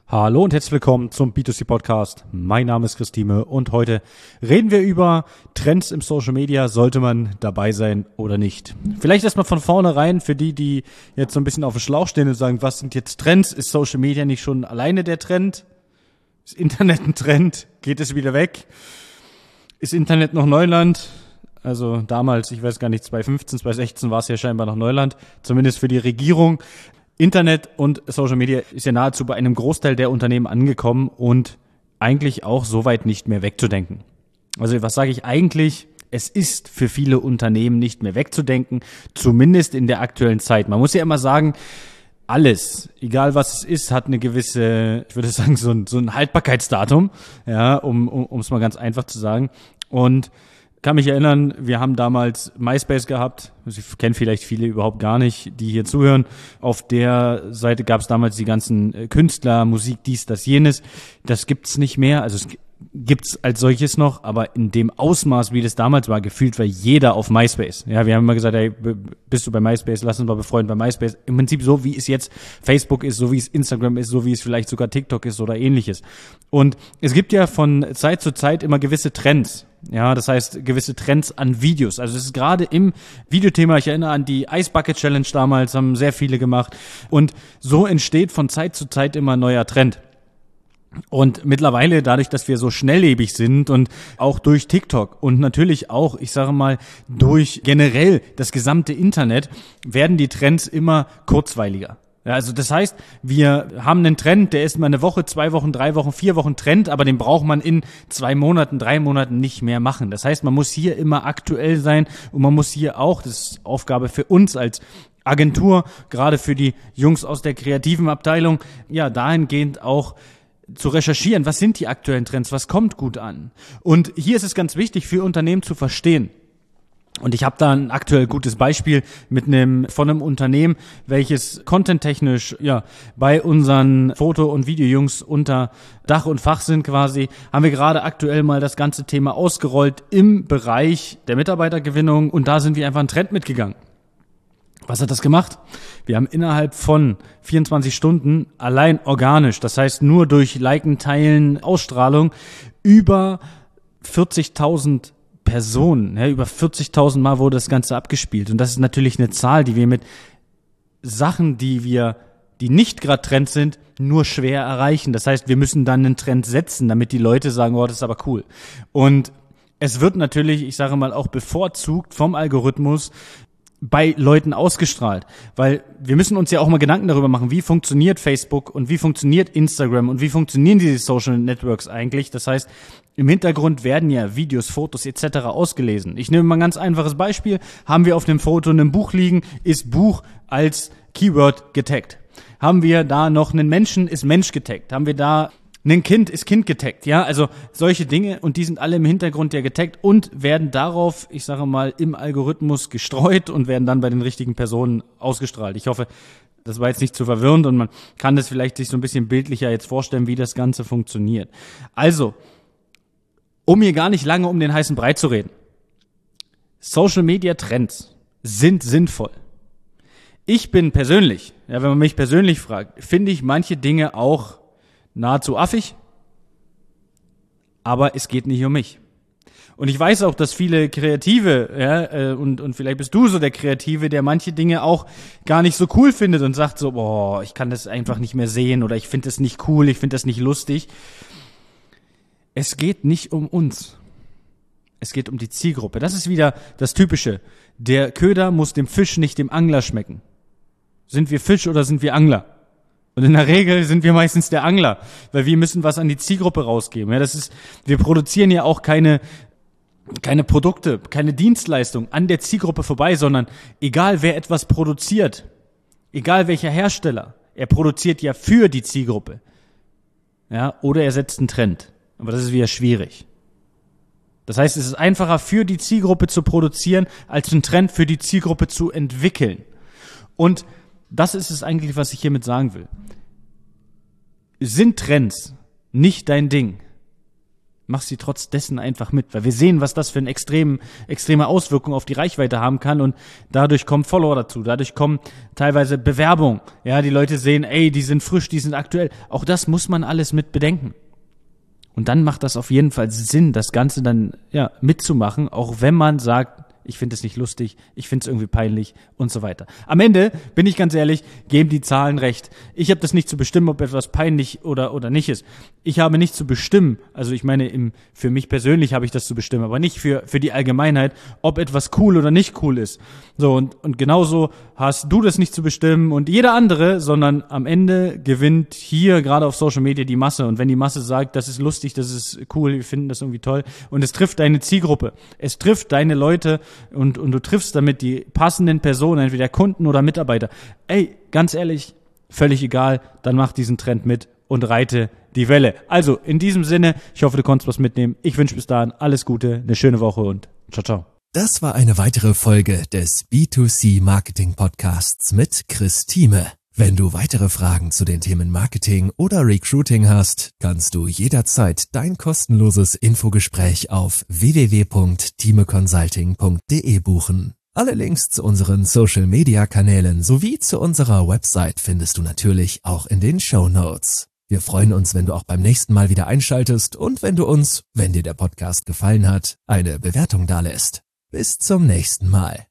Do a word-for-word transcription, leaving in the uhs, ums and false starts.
Hallo und herzlich willkommen zum B zwei C Podcast. Mein Name ist Christine und heute reden wir über Trends im Social Media. Sollte man dabei sein oder nicht? Vielleicht erstmal von vornherein für die, die jetzt so ein bisschen auf dem Schlauch stehen und sagen, was sind jetzt Trends? Ist Social Media nicht schon alleine der Trend? Ist Internet ein Trend? Geht es wieder weg? Ist Internet noch Neuland? Also damals, ich weiß gar nicht, zwanzig fünfzehn, zwanzig sechzehn war es ja scheinbar noch Neuland, zumindest für die Regierung. Internet und Social Media ist ja nahezu bei einem Großteil der Unternehmen angekommen und eigentlich auch soweit nicht mehr wegzudenken. Also was sage ich eigentlich? Es ist für viele Unternehmen nicht mehr wegzudenken, zumindest in der aktuellen Zeit. Man muss ja immer sagen, alles, egal was es ist, hat eine gewisse, ich würde sagen, so ein, so ein Haltbarkeitsdatum, ja, um um um es mal ganz einfach zu sagen. Und kann mich erinnern, wir haben damals MySpace gehabt, also ich kenne vielleicht viele überhaupt gar nicht, die hier zuhören. Auf der Seite gab es damals die ganzen Künstler, Musik, dies, das, jenes. Das gibt's nicht mehr, also es gibt's als solches noch, aber in dem Ausmaß, wie das damals war, gefühlt war jeder auf MySpace. Ja, wir haben immer gesagt, hey, bist du bei MySpace, lass uns mal befreundet bei MySpace. Im Prinzip so, wie es jetzt Facebook ist, so wie es Instagram ist, so wie es vielleicht sogar TikTok ist oder ähnliches. Und es gibt ja von Zeit zu Zeit immer gewisse Trends. Ja, das heißt, gewisse Trends an Videos. Also es ist gerade im Videothema, ich erinnere an die Ice Bucket Challenge damals, haben sehr viele gemacht. Und so entsteht von Zeit zu Zeit immer ein neuer Trend. Und mittlerweile, dadurch, dass wir so schnelllebig sind und auch durch TikTok und natürlich auch, ich sage mal, durch generell das gesamte Internet, werden die Trends immer kurzweiliger. Ja, also das heißt, wir haben einen Trend, der ist mal eine Woche, zwei Wochen, drei Wochen, vier Wochen Trend, aber den braucht man in zwei Monaten, drei Monaten nicht mehr machen. Das heißt, man muss hier immer aktuell sein und man muss hier auch, das ist Aufgabe für uns als Agentur, gerade für die Jungs aus der kreativen Abteilung, ja, dahingehend auch zu recherchieren, was sind die aktuellen Trends, was kommt gut an. Und hier ist es ganz wichtig für Unternehmen zu verstehen. Und ich habe da ein aktuell gutes Beispiel mit einem von einem Unternehmen, welches contenttechnisch ja bei unseren Foto- und Videojungs unter Dach und Fach sind quasi, haben wir gerade aktuell mal das ganze Thema ausgerollt im Bereich der Mitarbeitergewinnung und da sind wir einfach einen Trend mitgegangen. Was hat das gemacht? Wir haben innerhalb von vierundzwanzig Stunden allein organisch, das heißt nur durch Liken, Teilen, Ausstrahlung, über vierzigtausend Personen, ja, über vierzigtausend Mal wurde das Ganze abgespielt. Und das ist natürlich eine Zahl, die wir mit Sachen, die wir, die nicht gerade Trend sind, nur schwer erreichen. Das heißt, wir müssen dann einen Trend setzen, damit die Leute sagen, oh, das ist aber cool. Und es wird natürlich, ich sage mal, auch bevorzugt vom Algorithmus bei Leuten ausgestrahlt, weil wir müssen uns ja auch mal Gedanken darüber machen, wie funktioniert Facebook und wie funktioniert Instagram und wie funktionieren diese Social Networks eigentlich. Das heißt, im Hintergrund werden ja Videos, Fotos et cetera ausgelesen. Ich nehme mal ein ganz einfaches Beispiel. Haben wir auf dem Foto ein Buch liegen, ist Buch als Keyword getaggt. Haben wir da noch einen Menschen, ist Mensch getaggt. Haben wir da ein Kind, ist Kind getaggt, ja, also solche Dinge und die sind alle im Hintergrund ja getaggt und werden darauf, ich sage mal, im Algorithmus gestreut und werden dann bei den richtigen Personen ausgestrahlt. Ich hoffe, das war jetzt nicht zu verwirrend und man kann das vielleicht sich so ein bisschen bildlicher jetzt vorstellen, wie das Ganze funktioniert. Also, um hier gar nicht lange um den heißen Brei zu reden. Social Media Trends sind sinnvoll. Ich bin persönlich, ja, wenn man mich persönlich fragt, finde ich manche Dinge auch nahezu affig, aber es geht nicht um mich. Und ich weiß auch, dass viele Kreative, ja, und, und vielleicht bist du so der Kreative, der manche Dinge auch gar nicht so cool findet und sagt so, boah, ich kann das einfach nicht mehr sehen oder ich finde das nicht cool, ich finde das nicht lustig. Es geht nicht um uns. Es geht um die Zielgruppe. Das ist wieder das Typische. Der Köder muss dem Fisch, nicht dem Angler schmecken. Sind wir Fisch oder sind wir Angler? Und in der Regel sind wir meistens der Angler, weil wir müssen was an die Zielgruppe rausgeben. Ja, das ist, wir produzieren ja auch keine, keine Produkte, keine Dienstleistung an der Zielgruppe vorbei, sondern egal wer etwas produziert, egal welcher Hersteller, er produziert ja für die Zielgruppe. Ja, oder er setzt einen Trend. Aber das ist wieder schwierig. Das heißt, es ist einfacher für die Zielgruppe zu produzieren, als einen Trend für die Zielgruppe zu entwickeln. Und das ist es eigentlich, was ich hiermit sagen will. Sind Trends nicht dein Ding? mach sie trotz dessen einfach mit, weil wir sehen, was das für eine extrem, extreme Auswirkung auf die Reichweite haben kann und dadurch kommen Follower dazu, dadurch kommen teilweise Bewerbungen, ja, die Leute sehen, ey, die sind frisch, die sind aktuell, auch das muss man alles mit bedenken. Und dann macht das auf jeden Fall Sinn, das Ganze dann, ja, mitzumachen, auch wenn man sagt, ich finde es nicht lustig, ich finde es irgendwie peinlich und so weiter. Am Ende, bin ich ganz ehrlich, geben die Zahlen recht. Ich habe das nicht zu bestimmen, ob etwas peinlich oder oder nicht ist. Ich habe nicht zu bestimmen, also ich meine, im, für mich persönlich habe ich das zu bestimmen, aber nicht für für die Allgemeinheit, ob etwas cool oder nicht cool ist. So, und und genauso hast du das nicht zu bestimmen und jeder andere, sondern am Ende gewinnt hier gerade auf Social Media die Masse. Und wenn die Masse sagt, das ist lustig, das ist cool, wir finden das irgendwie toll und es trifft deine Zielgruppe, es trifft deine Leute, Und, und du triffst damit die passenden Personen, entweder Kunden oder Mitarbeiter. Ey, ganz ehrlich, völlig egal, dann mach diesen Trend mit und reite die Welle. Also, in diesem Sinne, ich hoffe, du konntest was mitnehmen. Ich wünsche bis dahin alles Gute, eine schöne Woche und ciao, ciao. Das war eine weitere Folge des B zwei C Marketing Podcasts mit Chris Thieme. Wenn du weitere Fragen zu den Themen Marketing oder Recruiting hast, kannst du jederzeit dein kostenloses Infogespräch auf w w w punkt thieme consulting punkt d e buchen. Alle Links zu unseren Social-Media-Kanälen sowie zu unserer Website findest du natürlich auch in den Shownotes. Wir freuen uns, wenn du auch beim nächsten Mal wieder einschaltest und wenn du uns, wenn dir der Podcast gefallen hat, eine Bewertung dalässt. Bis zum nächsten Mal.